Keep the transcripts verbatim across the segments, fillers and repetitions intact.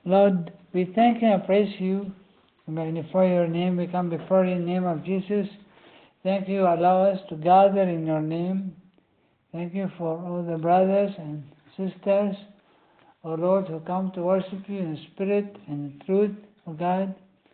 Lord, we thank you and praise you. We magnify your name. We come before you in the name of Jesus. Thank you. Allow us to gather in your name. Thank you for all the brothers and sisters, O Lord, who come to worship you in spirit and in truth, O God.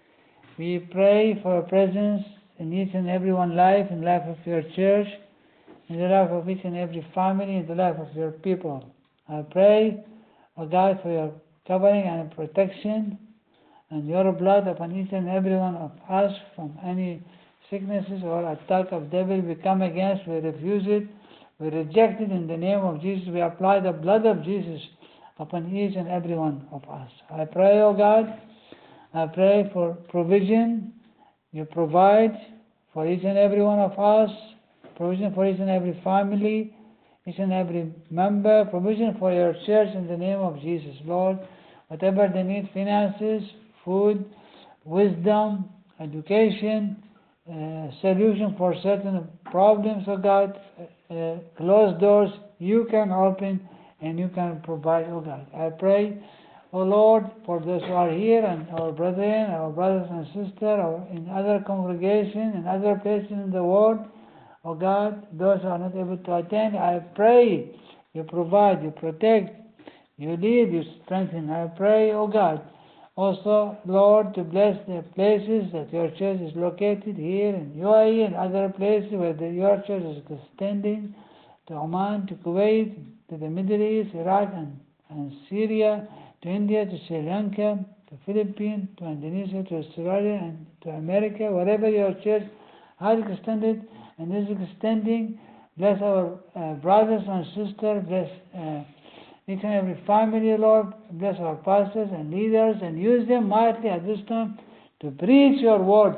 We pray for your presence in each and every one life, in the life of your church, in the life of each and every family, in the life of your people. I pray, O God, for your covering and protection and your blood upon each and every one of us from any sicknesses or attack of devil we come against. We refuse it. We reject it in the name of Jesus. We apply the blood of Jesus upon each and every one of us. I pray, O God, I pray for provision. You provide for each and every one of us, provision for each and every family, each and every member, provision for your church in the name of Jesus. Lord, whatever they need, finances, food, wisdom, education, uh, solution for certain problems, oh God, uh, closed doors, you can open and you can provide, oh God. I pray, oh Lord, for those who are here and our brethren, our brothers and sisters, or in other congregations, in other places in the world, oh God, those who are not able to attend, I pray you provide, you protect, you lead, you strengthen. I pray, oh God, also, Lord, to bless the places that your church is located here in U A E and other places where the, your church is extending, to Oman, to Kuwait, to the Middle East, Iraq and, and Syria, to India, to Sri Lanka, to Philippines, to Indonesia, to Australia, and to America, wherever your church has extended and is extending. Bless our uh, brothers and sisters, bless uh, each and every family, Lord. Bless our pastors and leaders and use them mightily at this time to preach your word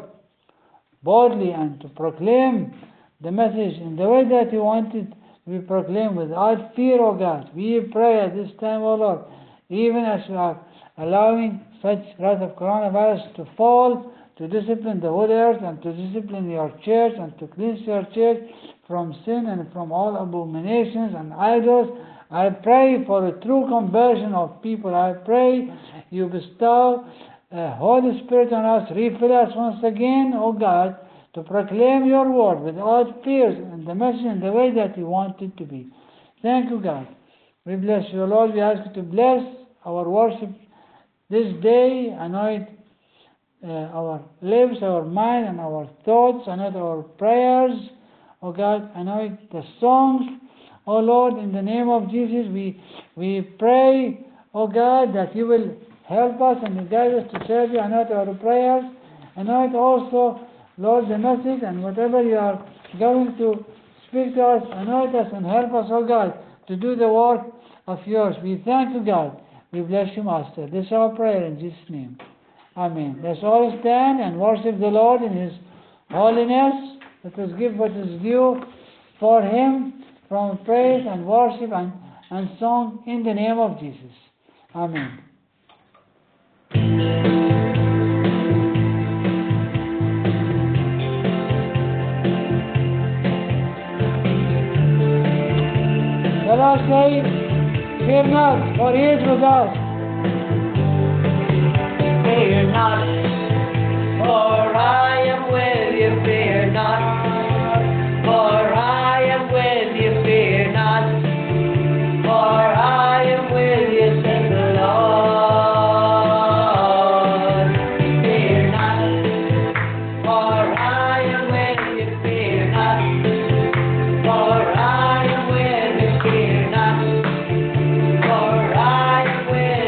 boldly and to proclaim the message in the way that you want it to be proclaimed without fear, O God. We pray at this time, O Lord, even as you are allowing such wrath of coronavirus to fall, to discipline the whole earth and to discipline your church and to cleanse your church from sin and from all abominations and idols. I pray for a true conversion of people. I pray you bestow uh, Holy Spirit on us, refill us once again, O God, to proclaim your word without fears and the message in the way that you want it to be. Thank you, God. We bless you, Lord. We ask you to bless our worship this day, anoint uh, our lips, our mind, and our thoughts, anoint our prayers, O God, anoint the songs. Oh Lord, in the name of Jesus, we we pray, oh God, that you will help us and guide us to serve you. Anoint our prayers. Anoint also, Lord, the message and whatever you are going to speak to us. Anoint us and help us, oh God, to do the work of yours. We thank you, God. We bless you, Master. This is our prayer in Jesus' name. Amen. Let's all stand and worship the Lord in His holiness. Let us give what is due for Him, from praise and worship and, and song in the name of Jesus. Amen. Let us say, fear not, for He is with us. Fear not, for I am with you. Fear not, for I am with you. Fear not, for I am with you, says the Lord. Fear not, for I am with you. Fear not, for I am with you. Fear not, for I am with you.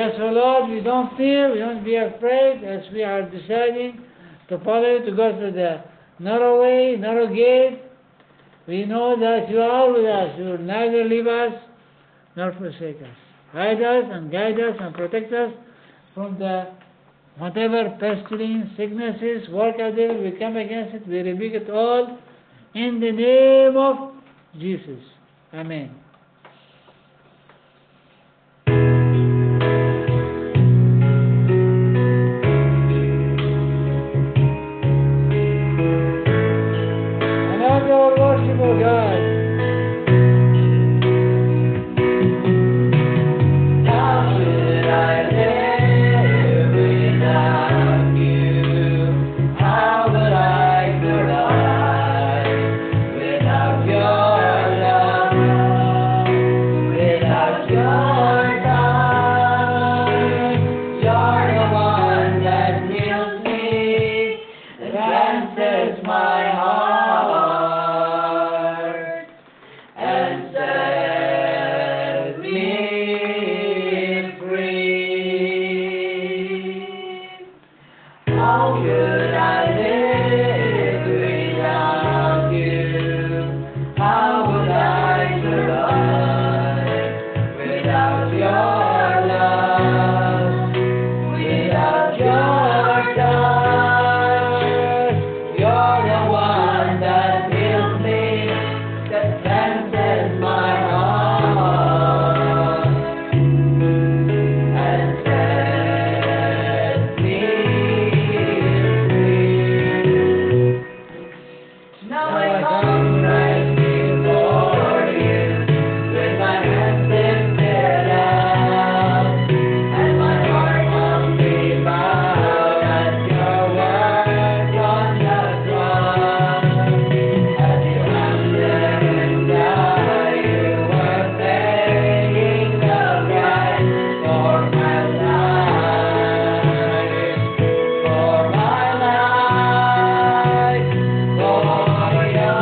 Yes, O Lord, we don't fear, we don't be afraid as we are deciding to follow you, to go through the narrow way, narrow gate. We know that you are with us. You will neither leave us nor forsake us. Hide us and guide us and protect us from the whatever pestilence, sicknesses, work of the devil. We come against it. We rebuke it all in the name of Jesus. Amen. Another worship of God. How could I live without you? How would I survive without your love? Without your touch? You're the one that heals me, that transcends my heart, and sets me free. How could I live without you? How would I survive without your love? Without your touch? You're the one that heals me, that transcends my heart, and sets me free. Now I come right before you, with my hands lifted up, and my heart humbly bowed at your word on the cross. As you hung there and died, you were paying the price for my life, for my life, for your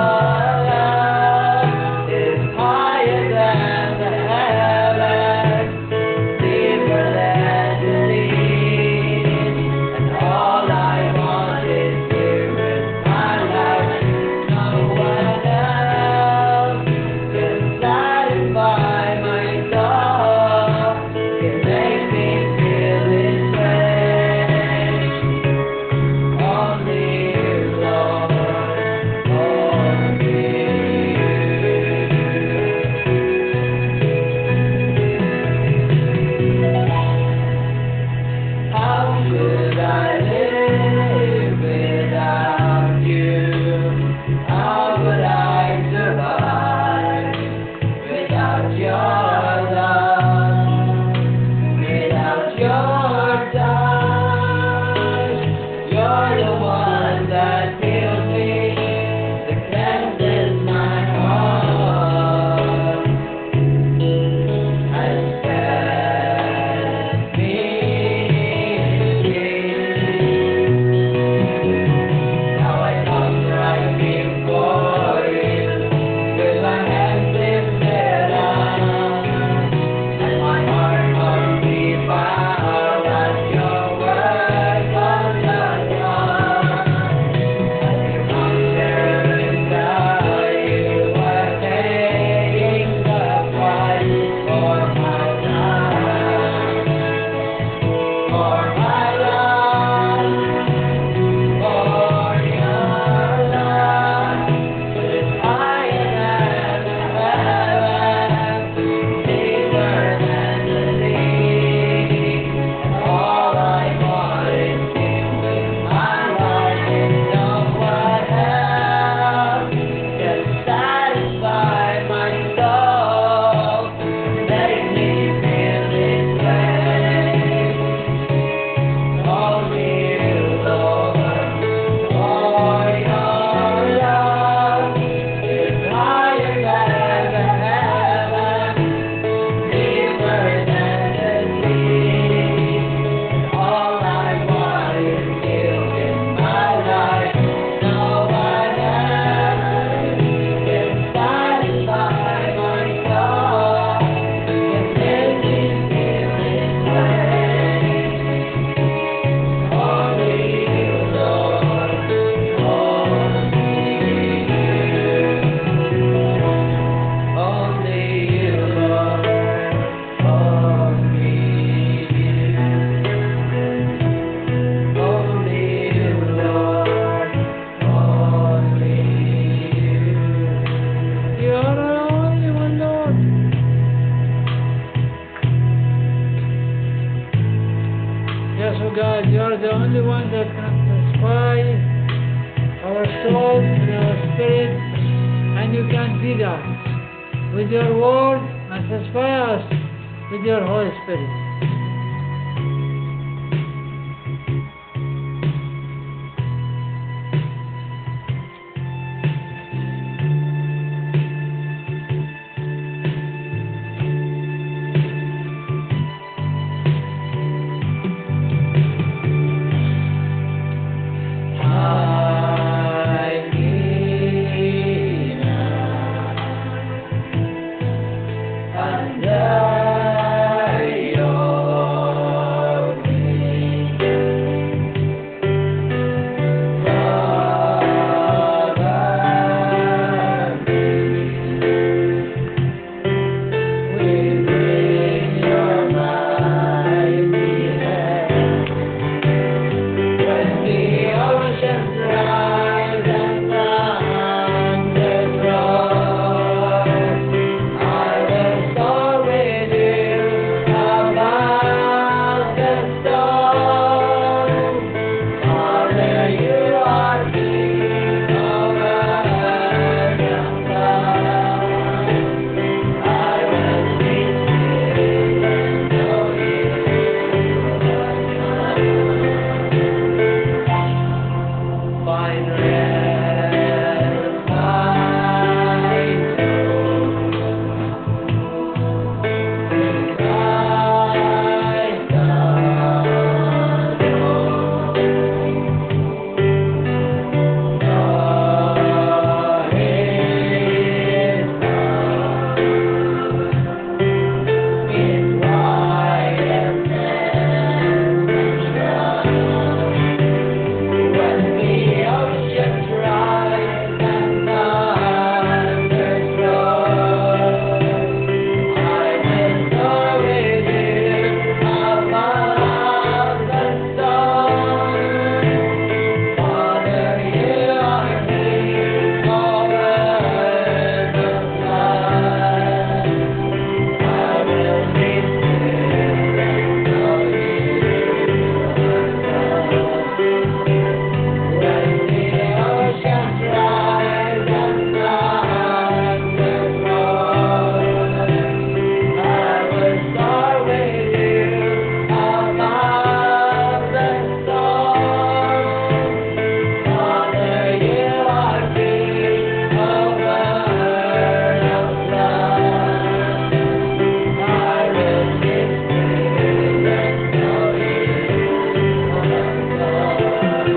love is higher than the heavens, deeper than the seas, and all I want is you in my life. No one else can satisfy my soul, can make me feel this way. Only you, Lord, only you. How could I live without you? How would I survive without your love? Without your touch? You're the one that heals me, that cleanses my heart, and sets me free. Now I come right before you, with my hands lifted up, and my heart humbly bowed Yes, oh God, you are the only one that can satisfy our soul and our spirit, and you can feed us with your word and satisfy us with your Holy Spirit. I need under your wing, cover me within your mighty hand. When the oceans rise and thunders roar, I will soar with you above the storm. Father, you are King over earth and sky. I will be still and know you are God. Find rest, my soul, in Christ alone. For His love is wide and when the oceans rise and thunders roar, I will soar with you above the storm. Father, you are King over earth and sky. I will be still and know you are God. When the oceans rise and thunders roar, I will soar with you above the storm. Father, you are King over earth and sky. I will be still and know you are God.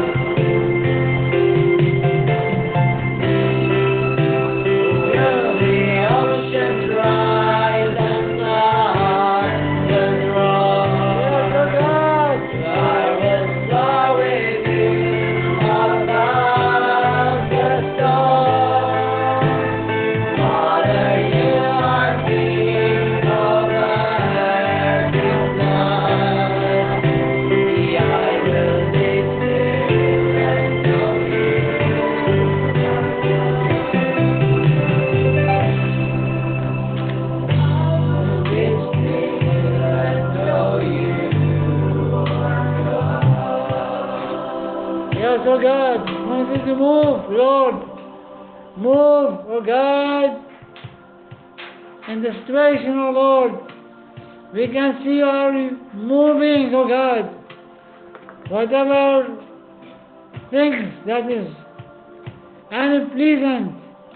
Will the oceans rise and thunders roar, I will soar with you above the storm. Father, you are King over earth and sky. I will be still and know you are God. Be still and know you are God. Yes, oh God, continue to move, Lord. Move, oh God, in the situation, oh Lord. We can see you are moving, oh God. Whatever things that is unpleasant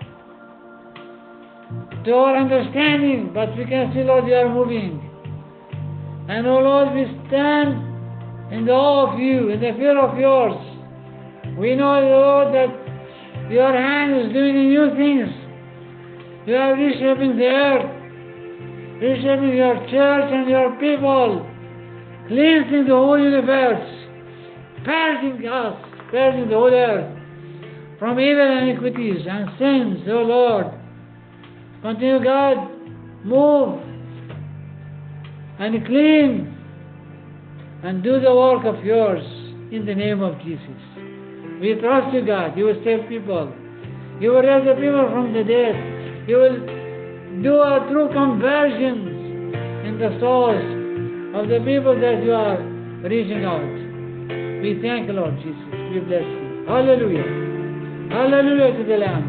to our understanding, but we can see, Lord, you are moving. And, oh Lord, we stand in the awe of you, in the fear of yours. We know, Lord, that your hand is doing new things. You are reshaping the earth, reshaping your church and your people, cleansing the whole universe, purging us, purging the whole earth from evil and iniquities and sins, O Lord. Continue, God, move and clean and do the work of yours in the name of Jesus. We trust you, God. You will save people. You will raise the people from the dead. You will do a true conversion in the souls of the people that you are reaching out. We thank you, Lord Jesus. We bless you. Hallelujah. Hallelujah to the Lamb.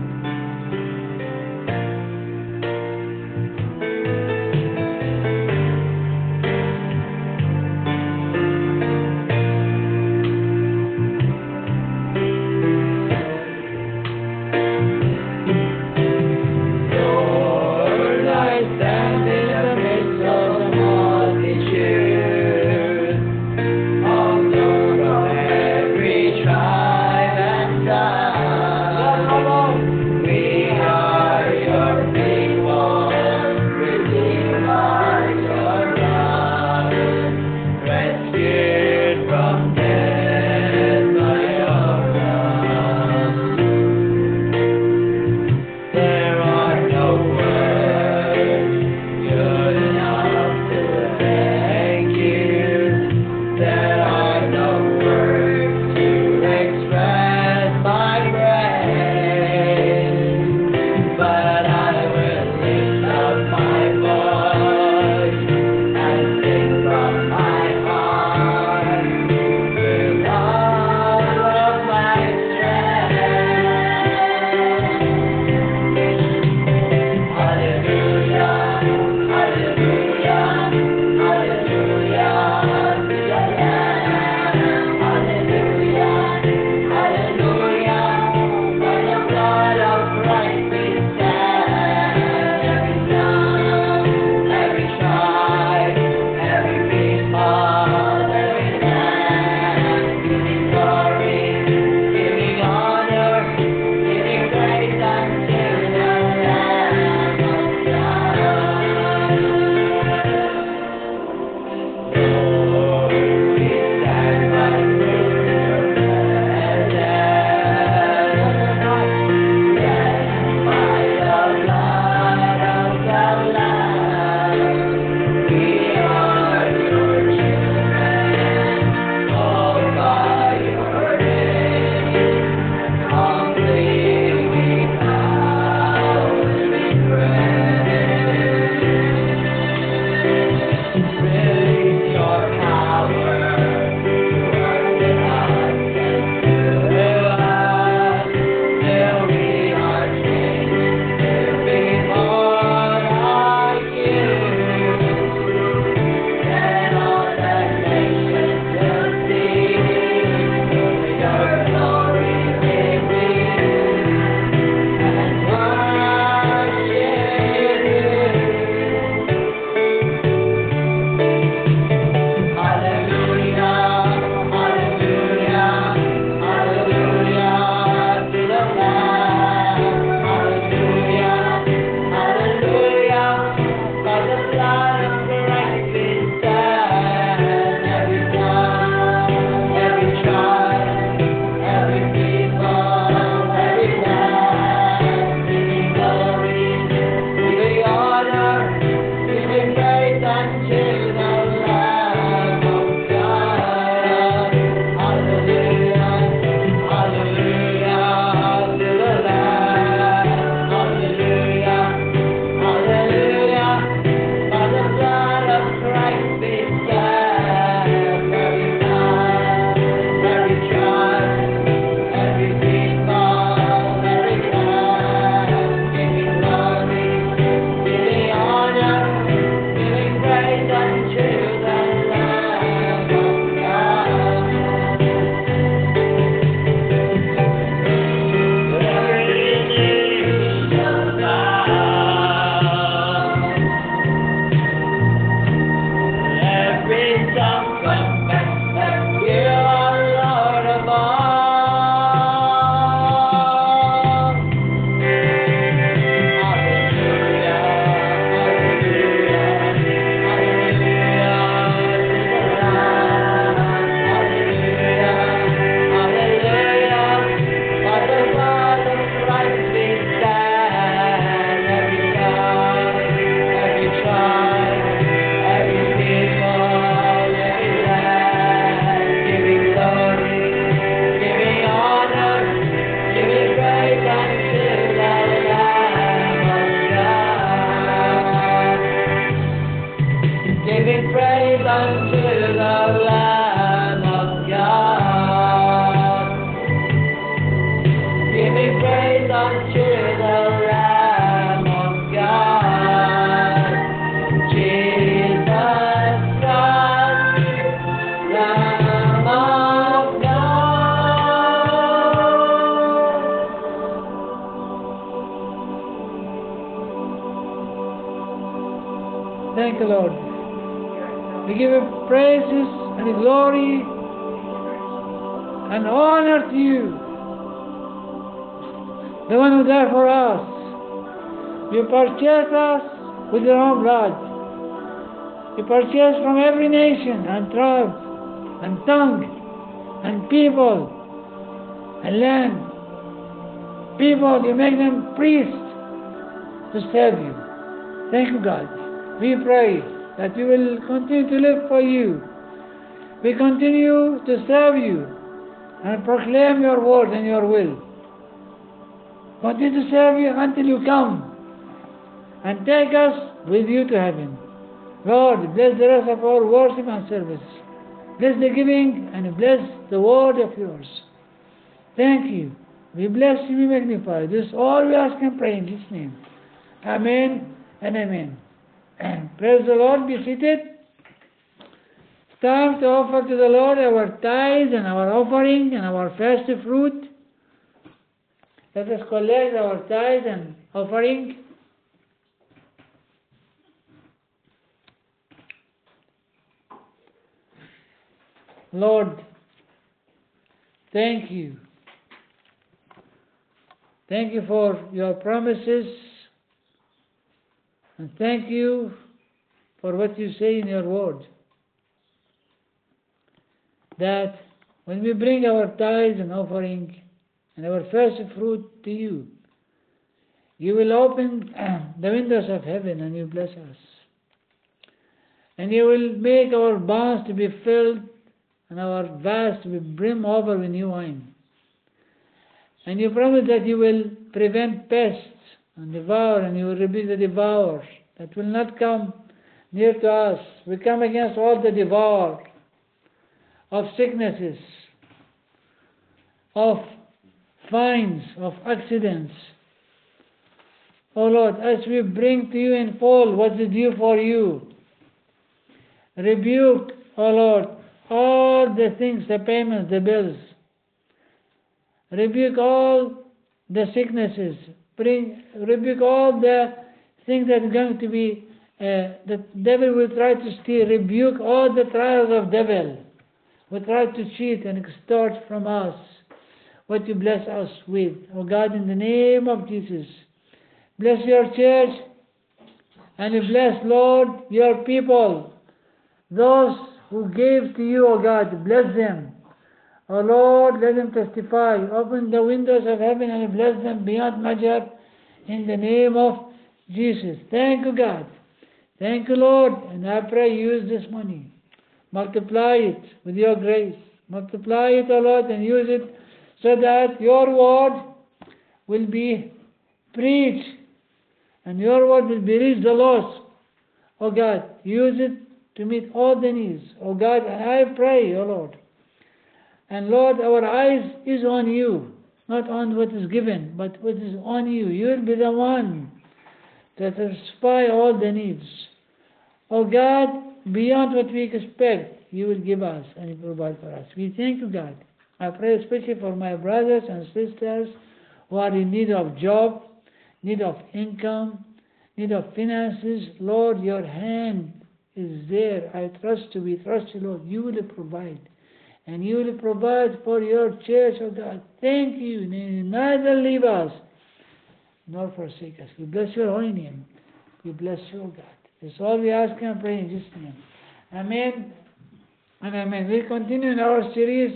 Lord, I stand in the midst of the multitude of those from every tribe and tongue. give praises and glory and honor to you, the one who died for us. You purchased us with your own blood. You purchased from every nation and tribe and tongue and people and land. People, you make them priests to serve you. Thank you, God. We pray that we will continue to live for you. We continue to serve you and proclaim your word and your will. Continue to serve you until you come and take us with you to heaven. Lord, bless the rest of our worship and service. Bless the giving and bless the word of yours. Thank you. We bless you, we magnify you. This is all we ask and pray in His name. Amen and amen. Praise the Lord. Be seated. It's time to offer to the Lord our tithes and our offering and our first fruit. Let us collect our tithes and offering. Lord, thank you. Thank you for your promises. And thank you for what you say in your word. That when we bring our tithes and offering and our first fruit to you, you will open the windows of heaven and you bless us. And you will make our barns to be filled and our vats to be brim over with new wine. And you promise that you will prevent pests and devour, and you will rebuke the devourer that will not come near to us. We come against all the devourer of sicknesses, of fines, of accidents. Oh Lord, as we bring to you in full what is due for you, rebuke, oh Lord, all the things, the payments, the bills. Rebuke all the sicknesses. Bring, rebuke all the things that are going to be, uh, the devil will try to steal. Rebuke all the trials of devil who try to cheat and extort from us what you bless us with. Oh God, in the name of Jesus, bless your church and bless, Lord, your people. Those who gave to you, oh God, bless them. Oh Lord, let them testify. Open the windows of heaven and bless them beyond measure in the name of Jesus. Thank you, God. Thank you, Lord. And I pray, use this money. Multiply it with your grace. Multiply it, O Lord, and use it so that your word will be preached and your word will be reached the lost. Oh God, use it to meet all the needs. Oh God, and I pray, O Lord. And Lord, our eyes is on you, not on what is given, but what is on you. You will be the one that satisfy all the needs. Oh God, beyond what we expect, you will give us and you provide for us. We thank you, God. I pray especially for my brothers and sisters who are in need of job, need of income, need of finances. Lord, your hand is there. I trust you. We trust you, Lord. You will provide. And you will provide for your church, oh God. Thank you. You neither leave us nor forsake us. We bless your holy name. We bless you, oh God. That's all we ask and pray in Jesus' name. Amen and amen. We continue in our series,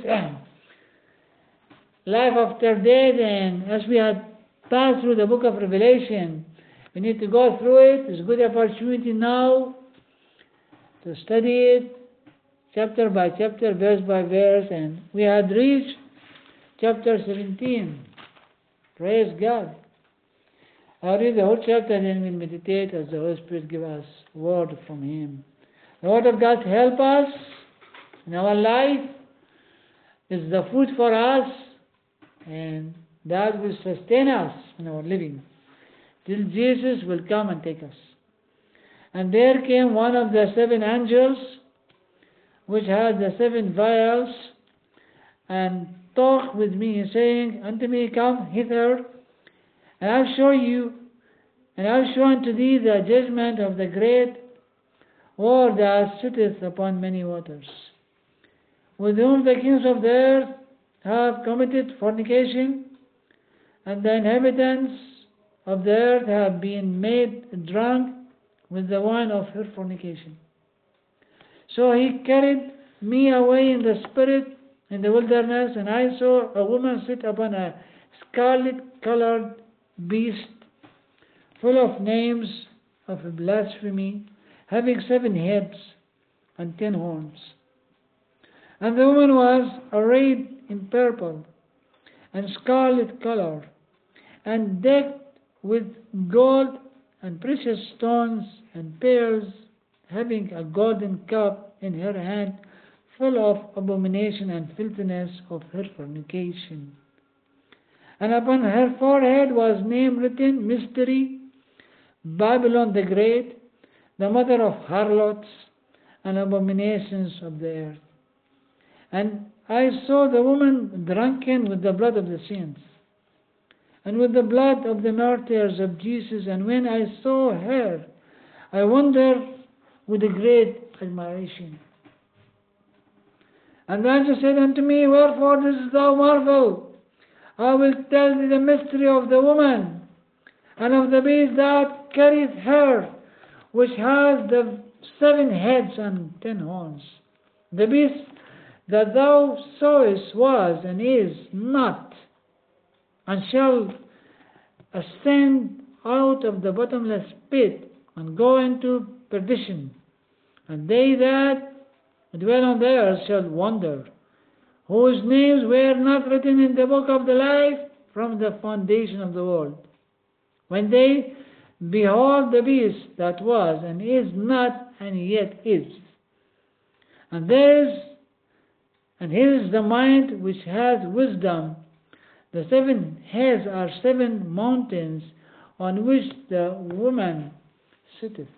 Life After Death, and as we have passed through the book of Revelation, we need to go through it. It's a good opportunity now to study it chapter by chapter, verse by verse, and we had reached chapter seventeen. Praise God. I'll read the whole chapter and then we'll meditate as the Holy Spirit gives us word from Him. The Word of God help us in our life. It's the food for us, and that will sustain us in our living till Jesus will come and take us. And there came one of the seven angels which had the seven vials, and talked with me, saying unto me, Come hither, and I'll show you, and I'll show unto thee the judgment of the great or that sitteth upon many waters, with whom the kings of the earth have committed fornication, and the inhabitants of the earth have been made drunk with the wine of her fornication. So he carried me away in the spirit in the wilderness, and I saw a woman sit upon a scarlet-colored beast, full of names of blasphemy, having seven heads and ten horns. And the woman was arrayed in purple and scarlet color, and decked with gold and precious stones and pearls, having a golden cup in her hand, full of abomination and filthiness of her fornication. And upon her forehead was name written, Mystery, Babylon the Great, the mother of harlots and abominations of the earth. And I saw the woman drunken with the blood of the saints, and with the blood of the martyrs of Jesus. And when I saw her, I wondered with a great admiration. And the angel said unto me, Wherefore dost thou marvel? I will tell thee the mystery of the woman, and of the beast that carrieth her, which has the seven heads and ten horns. The beast that thou sawest was and is not, and shall ascend out of the bottomless pit, and go into perdition. And they that dwell on the earth shall wonder, whose names were not written in the book of the life from the foundation of the world, when they behold the beast that was and is not and yet is. And there is and here is the mind which has wisdom. The seven heads are seven mountains on which the woman sitteth.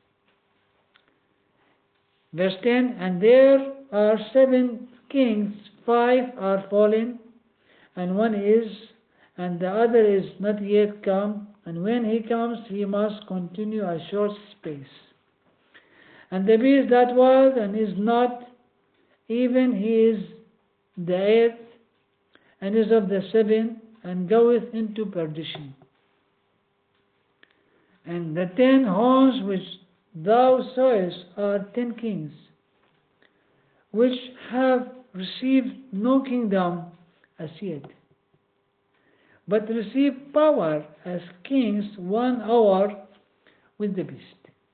Verse ten, and there are seven kings, five are fallen, and one is, and the other is not yet come, and when he comes he must continue a short space. And the beast that was and is not, even he is the eighth, and is of the seven, and goeth into perdition. And the ten horns which thou sawest are ten kings, which have received no kingdom as yet, but receive power as kings one hour with the beast.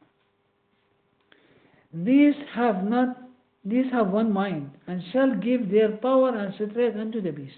These have not these have one mind, and shall give their power and strength unto the beast.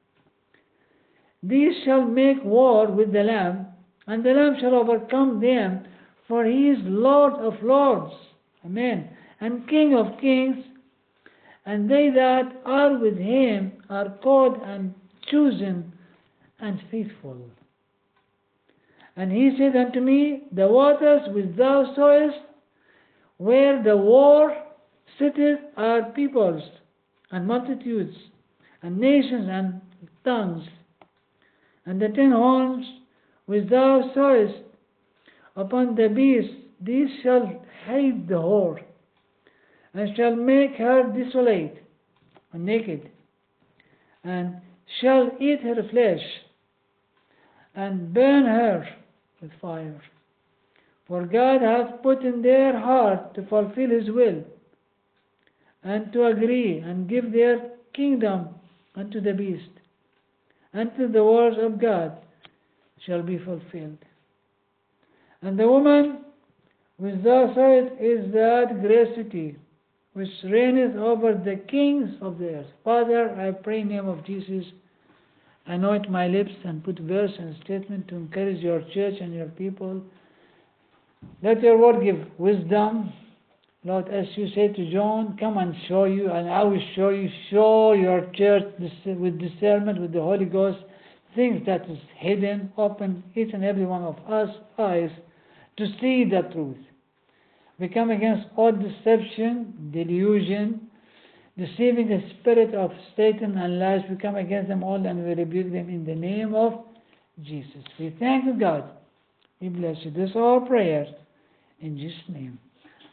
These shall make war with the Lamb, and the Lamb shall overcome them, for he is Lord of lords, amen, and King of kings, and they that are with him are called and chosen and faithful. And he said unto me, the waters which thou sawest, where the war sitteth, are peoples and multitudes and nations and tongues. And the ten horns which thou sawest upon the beast, these shall hate the whore, and shall make her desolate and naked, and shall eat her flesh, and burn her with fire. For God hath put in their heart to fulfill his will, and to agree and give their kingdom unto the beast, until the words of God shall be fulfilled. And the woman which thou sawest is that great city, which reigneth over the kings of the earth. Father, I pray in the name of Jesus, anoint my lips and put verse and statement to encourage your church and your people. Let your word give wisdom. Lord, as you said to John, come and show you, and I will show you, show your church with discernment, with the Holy Ghost, things that is hidden. Open each and every one of us eyes to see the truth. We come against all deception, delusion, deceiving the spirit of Satan and lies. We come against them all and we rebuke them in the name of Jesus. We thank you, God. We bless you. This is our prayer in Jesus' name.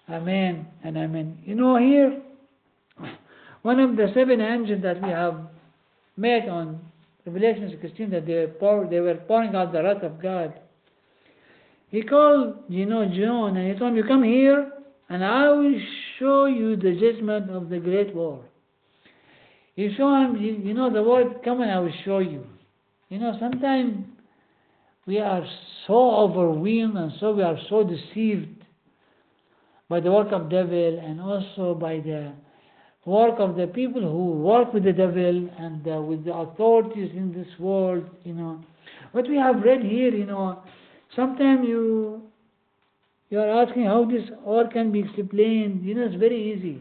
Amen and amen. You know, here, one of the seven angels that we have met on Revelation sixteen, that they, pour, they were pouring out the wrath of God. He called, you know, John, and he told him, you come here, and I will show you the judgment of the great war. He showed him, you, you know, the word, come and I will show you. You know, sometimes we are so overwhelmed, and so we are so deceived by the work of devil, and also by the work of the people who work with the devil and uh, with the authorities in this world. You know, what we have read here, you know, sometimes you you are asking how this all can be explained. You know, it's very easy.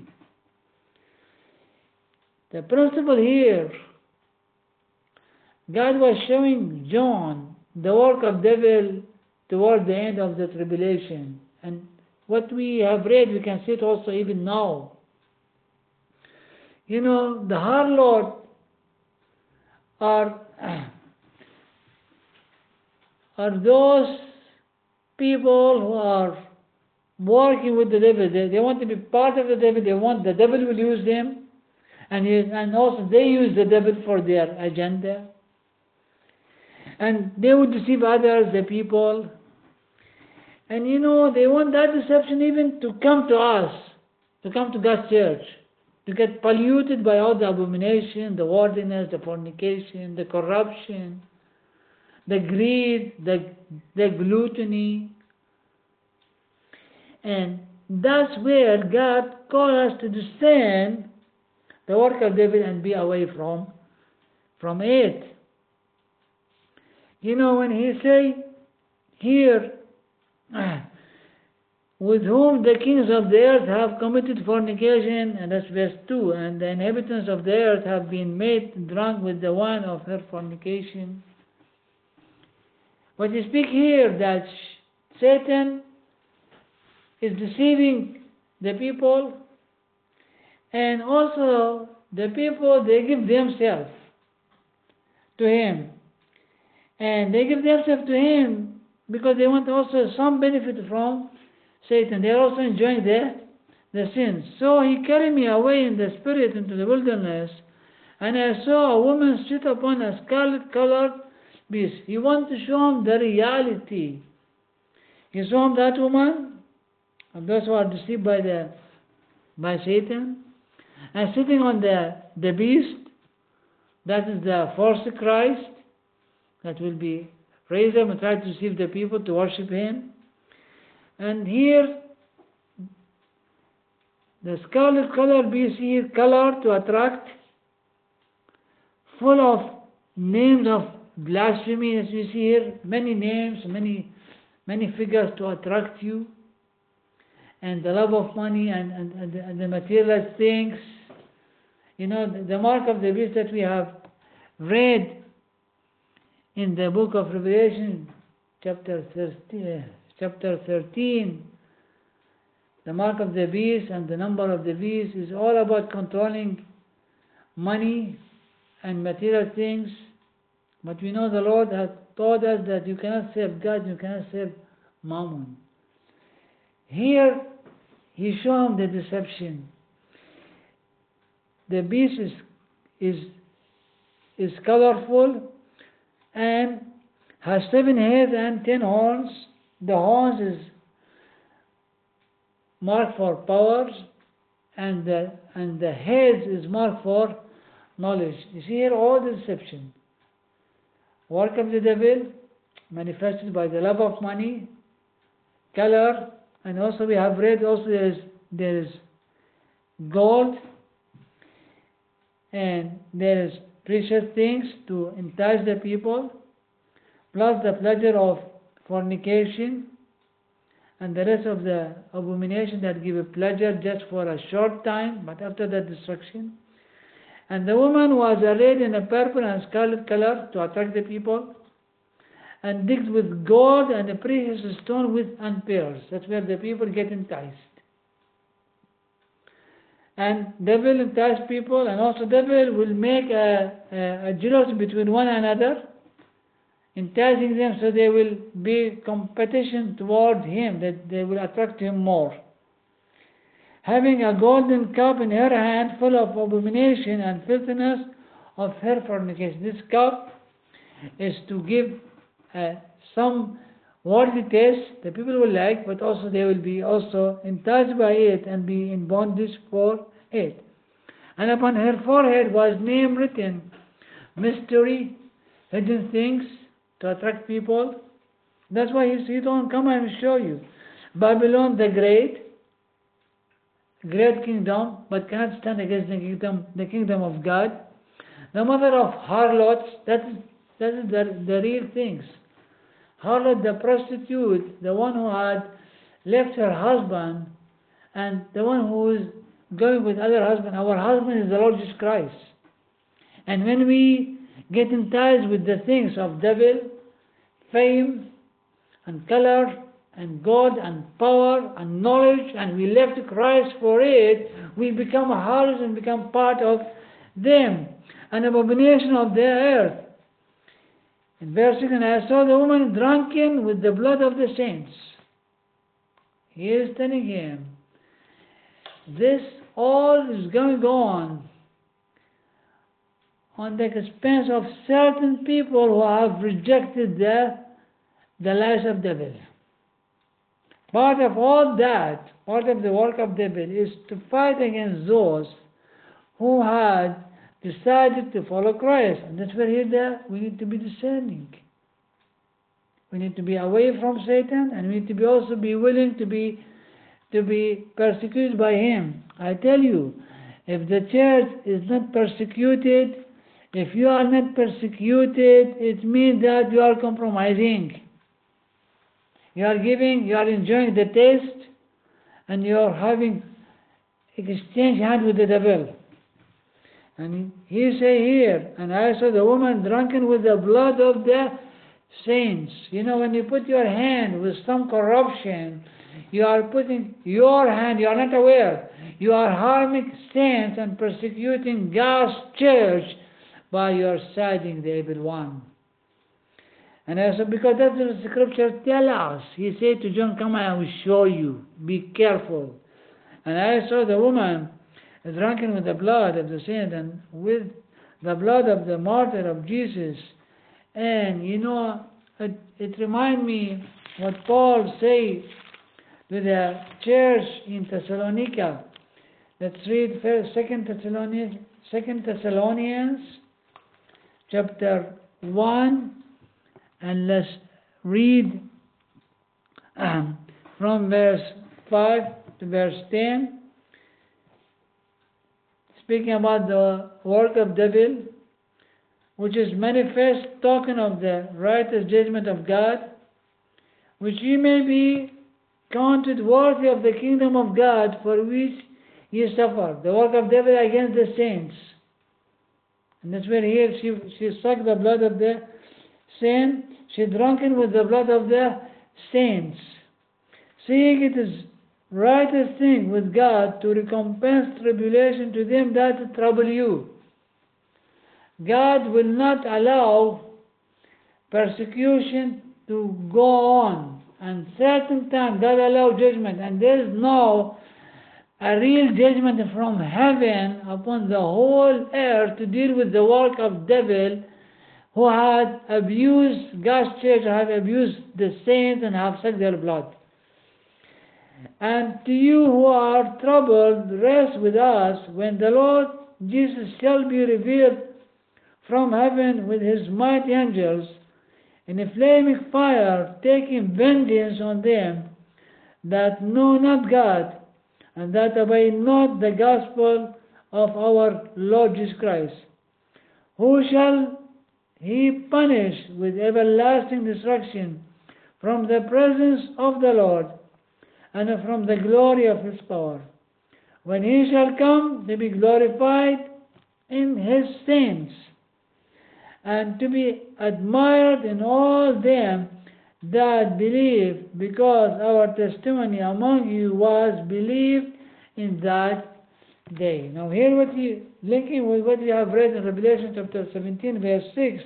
The principle here, God was showing John the work of devil toward the end of the tribulation, and what we have read, we can see it also even now. You know, the harlot are are those people who are working with the devil. They, they want to be part of the devil. They want the devil will use them, and he, and also they use the devil for their agenda. And they would deceive others, the people. And you know, they want that deception even to come to us, to come to God's church, to get polluted by all the abomination, the worldliness, the fornication, the corruption, the greed, the, the gluttony. And that's where God calls us to discern the work of devil and be away from, from it. You know, when he say here, with whom the kings of the earth have committed fornication, and that's verse two, and the inhabitants of the earth have been made drunk with the wine of her fornication. But you speak here that Satan is deceiving the people, and also the people, they give themselves to him. And they give themselves to him because they want also some benefit from Satan. They are also enjoying the, the sins. So he carried me away in the spirit into the wilderness, and I saw a woman sit upon a scarlet-colored beast. He wanted to show him the reality. He saw him, that woman, and those who are deceived by the by Satan, and sitting on the, the beast, that is the false Christ, that will be raised up and try to deceive the people to worship him. And here, the scarlet color beast here, color to attract, full of names of blasphemy, as we see here, many names, many many figures to attract you, and the love of money and, and, and, the, and the material things. You know, the, the mark of the beast that we have read in the book of Revelation, chapter thirteen, chapter thirteen, the mark of the beast and the number of the beast is all about controlling money and material things. But we know the Lord has taught us that you cannot serve God, you cannot serve Mammon. Here, he showed the deception. The beast is is is colorful and has seven heads and ten horns. The horns is marked for powers, and the and the heads is marked for knowledge. You see here all the deception. Work of the devil, manifested by the love of money, color, and also we have read also there is there is gold, and there is precious things to entice the people, plus the pleasure of fornication and the rest of the abomination that give a pleasure just for a short time, but after that destruction. And the woman was arrayed in a purple and scarlet color to attract the people, and digged with gold and a precious stone with and pearls. That's where the people get enticed. And devil entice people, and also devil will make a, a, a jealousy between one another, enticing them so they will be competition toward him, that they will attract him more. having a golden cup in her hand full of abomination and filthiness of her fornication. This cup is to give uh, some worldly taste the people will like, but also they will be also enticed by it and be in bondage for it. And upon her forehead was name written, mystery, hidden things to attract people. That's why he said, don't come and show you. Babylon the Great, great kingdom, but cannot stand against the kingdom, the kingdom of God. The mother of harlots, that is, that is the, the real things. Harlot, the prostitute, the one who had left her husband, and the one who is going with other husband. Our husband is the Lord Jesus Christ. And when we get enticed with the things of devil, fame, and color, and God, and power, and knowledge, and we left Christ for it, we become harlots and become part of them, an abomination of the earth. In verse six, and I saw the woman drunken with the blood of the saints. He is telling him, this all is going on on the expense of certain people who have rejected the, the lies of devil. Part of all that, part of the work of devil is to fight against those who had decided to follow Christ. And that's where here there we need to be discerning. We need to be away from Satan, and we need to be also be willing to be to be persecuted by him. I tell you, if the church is not persecuted, if you are not persecuted, it means that you are compromising. You are giving, you are enjoying the taste, and you are having exchange hand with the devil. And he say here, and I saw the woman drunken with the blood of the saints. You know, when you put your hand with some corruption, you are putting your hand, you are not aware, you are harming saints and persecuting God's church by your siding the evil one. And I said, because that's what the scripture tell us. He said to John, come, I will show you, be careful. And I saw the woman drunken with the blood of the saint and with the blood of the martyr of Jesus. And you know, it, it reminds me what Paul said to the church in Thessalonica. Let's read first Second Thessalonians, Second Thessalonians, chapter one, and let's read um, from verse five to verse ten. Speaking about the work of devil, which is manifest token of the righteous judgment of God, which ye may be counted worthy of the kingdom of God, for which ye suffer. The work of devil against the saints. And that's where here she, she sucked the blood of the saint, she drunken with the blood of the saints. Seeing it is righteous thing with God to recompense tribulation to them that trouble you. God will not allow persecution to go on, and certain time God allow judgment, and there is no a real judgment from heaven upon the whole earth to deal with the work of devil who had abused God's church, have abused the saints and have sucked their blood. And to you who are troubled, rest with us when the Lord Jesus shall be revealed from heaven with his mighty angels in a flaming fire, taking vengeance on them that know not God, and that obey not the gospel of our Lord Jesus Christ. Who shall he punish with everlasting destruction from the presence of the Lord and from the glory of his power, when he shall come to be glorified in his saints, and to be admired in all them that believe, because our testimony among you was believed in that day. Now here what you, linking with what we have read in Revelation chapter seventeen verse six,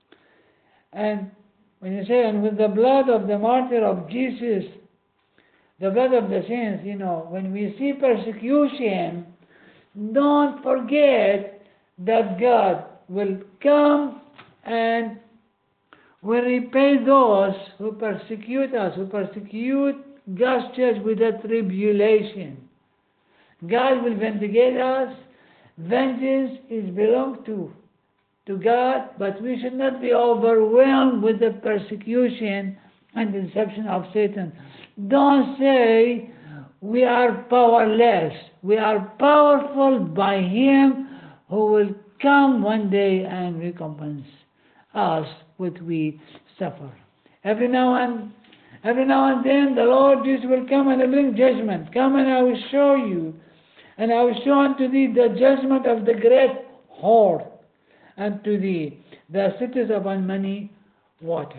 and when you say, and with the blood of the martyr of Jesus, the blood of the saints, you know, when we see persecution, don't forget that God will come and will repay those who persecute us, who persecute God's church with a tribulation. God will vindicate us. Vengeance is belong to, to God, but we should not be overwhelmed with the persecution and the deception of Satan. Don't say we are powerless. We are powerful by Him who will come one day and recompense us what we suffer. Every now and every now and then the Lord Jesus will come and bring judgment. Come and I will show you, and I will show unto thee the judgment of the great whore, and to thee the cities upon many waters.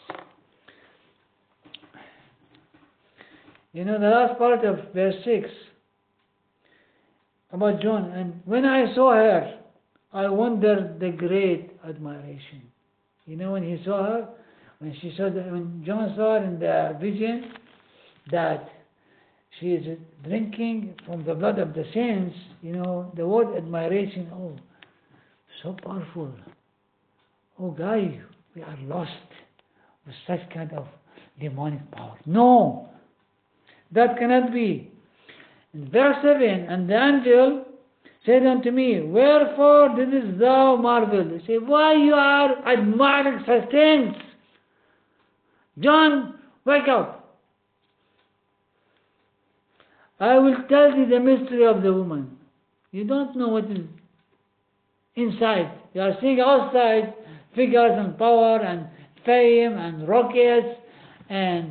You know the last part of verse six about John, and when I saw her, I wondered the great admiration. You know when he saw her, when she saw, the, when John saw her in the vision, that she is drinking from the blood of the saints. You know the word admiration. Oh, so powerful. Oh, guy, we are lost with such kind of demonic power. No, that cannot be. In verse seven, and the angel said unto me, wherefore didst thou marvel? He said, why you are admiring such things? John, wake up. I will tell thee the mystery of the woman. You don't know what is inside. You are seeing outside figures and power and fame and rockets and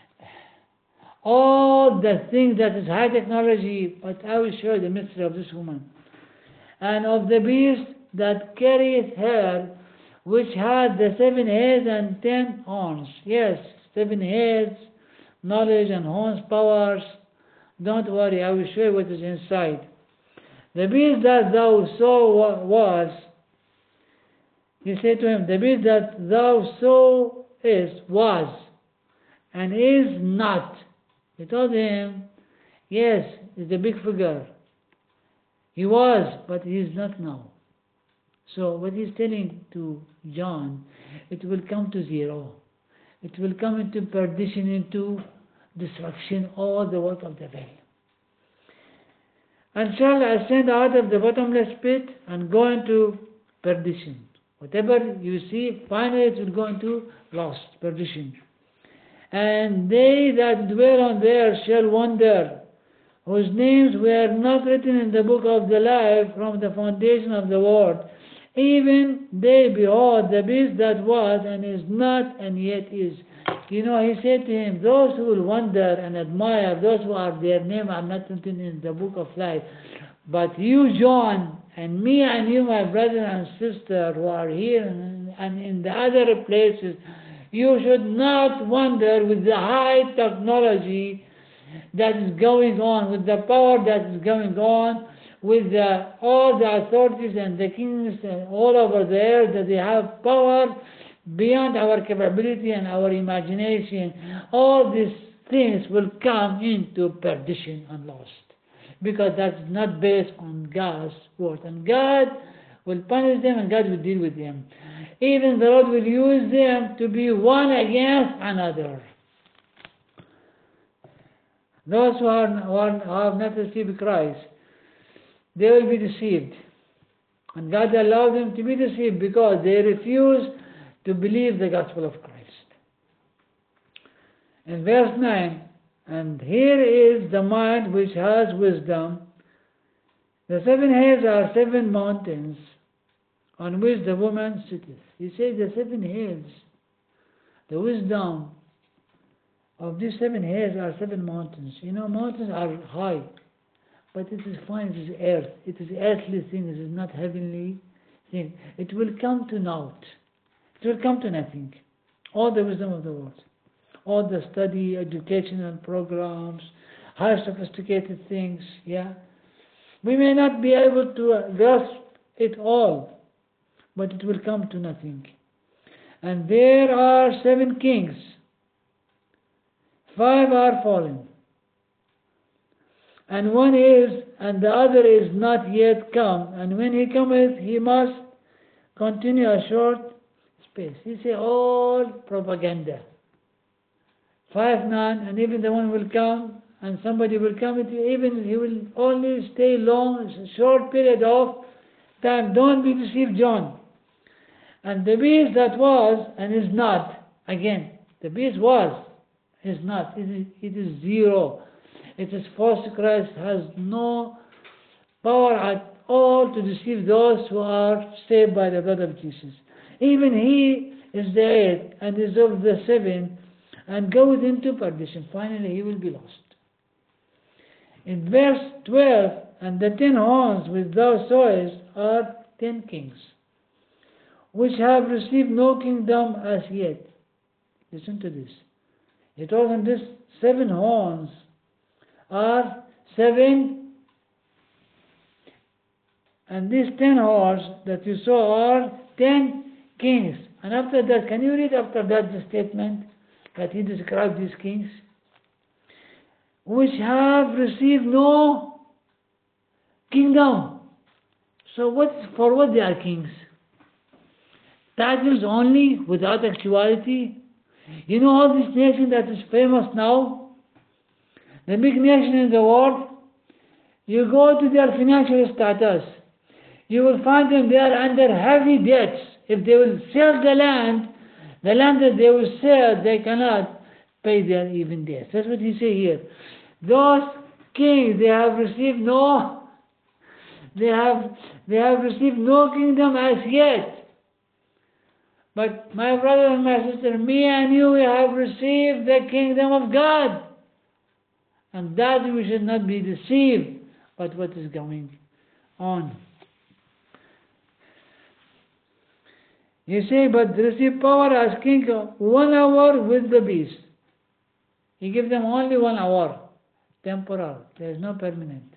all the things that is high technology, but I will show you the mystery of this woman. And of the beast that carrieth her, which had the seven heads and ten horns. Yes, seven heads, knowledge and horns, powers. Don't worry, I will show you what is inside. The beast that thou saw was, he said to him, the beast that thou saw is, was, and is not. He told him, yes, it's a big figure. He was, but he is not now. So what he's telling to John, it will come to zero. It will come into perdition, into destruction, all the work of the devil. And shall ascend out of the bottomless pit and go into perdition. Whatever you see, finally it will go into lost, perdition. And they that dwell on the earth shall wonder, whose names were not written in the book of the life from the foundation of the world. Even they behold the beast that was and is not and yet is. You know, he said to him, those who will wonder and admire, those who are their name are not written in the book of life. But you, John, and me and you, my brother and sister, who are here and, and in the other places, you should not wonder with the high technology that is going on, with the power that is going on, with the, all the authorities and the kings and all over the earth, that they have power beyond our capability and our imagination. All these things will come into perdition and lost, because that's not based on God's word. And God will punish them and God will deal with them. Even the Lord will use them to be one against another. Those who, are, who, are, who have not received Christ, they will be deceived. And God allowed them to be deceived because they refuse to believe the gospel of Christ. In verse nine, and here is the mind which has wisdom. The seven heads are seven mountains on which the woman sitteth. He says the seven heads, the wisdom of these seven heads are seven mountains. You know, mountains are high, but it is fine, it is earth. It is earthly thing, it is not heavenly thing. It will come to naught. It will come to nothing. All the wisdom of the world, all the study, educational programs, high sophisticated things, yeah. We may not be able to grasp it all, but it will come to nothing. And there are seven kings. Five are fallen. and one is, and the other is not yet come. And when he cometh, he must continue a short space. He say all propaganda. Five nine, and even the one will come, and somebody will come with you, even he will only stay long, short period of time. Don't be deceived, John. And the beast that was and is not, again, the beast was, is not, it is, it is zero. It is false Christ, has no power at all to deceive those who are saved by the blood of Jesus. Even he is the eighth and is of the seven and goeth into perdition. Finally he will be lost. In verse twelve, and the ten horns which thou sawest are ten kings, which have received no kingdom as yet. Listen to this. He told him this seven horns are seven, and these ten horns that you saw are ten kings. And after that, can you read after that the statement that he described these kings? Which have received no kingdom. So what, for what they are kings? Titles only, without actuality. You know all this nation that is famous now, the big nation in the world, you go to their financial status, you will find them they are under heavy debts. If they will sell the land, the land that they will sell, they cannot pay their even debts. That's what he say here. Those kings, they have received no, they have, they have received no kingdom as yet. But my brother and my sister, me and you, we have received the kingdom of God. And that we should not be deceived by what is going on. You say, but receive power as king one hour with the beast. He gives them only one hour, temporal. There is no permanent.